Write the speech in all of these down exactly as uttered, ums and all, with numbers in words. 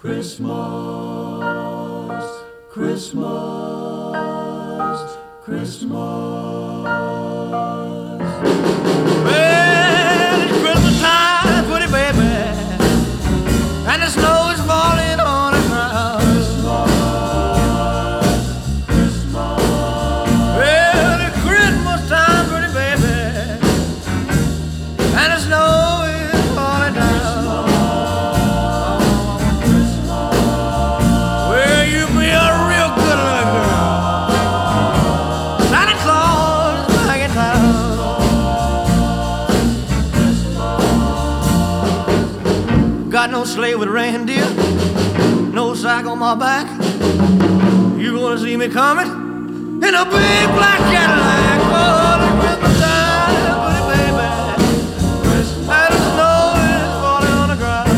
Christmas, Christmas, Christmas. Well, it's Christmas time, pretty baby, and the snow is falling on the ground. Christmas, Christmas. Well, it's Christmas time, pretty baby, and the snow is falling down. Got no sleigh with reindeer, no sack on my back. You gonna see me coming in a big black Cadillac. Oh, the Christmas time, pretty baby, and the snow is falling on the ground.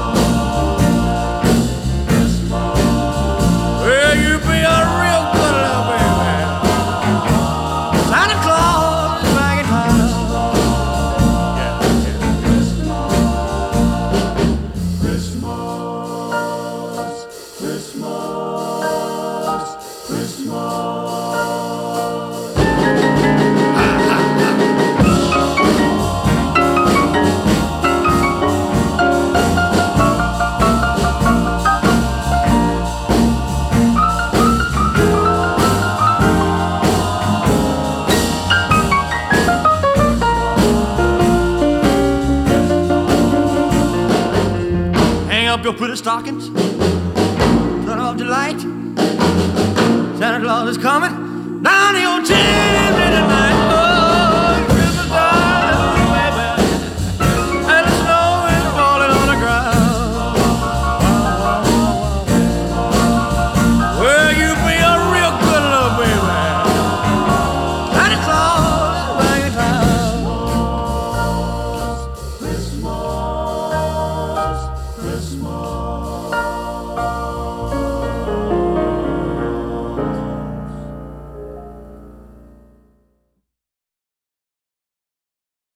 Well, you be a real good little baby. Santa Claus is back in town. Up your pretty stockings, turn off the light. Santa Claus is coming down your chimney tonight.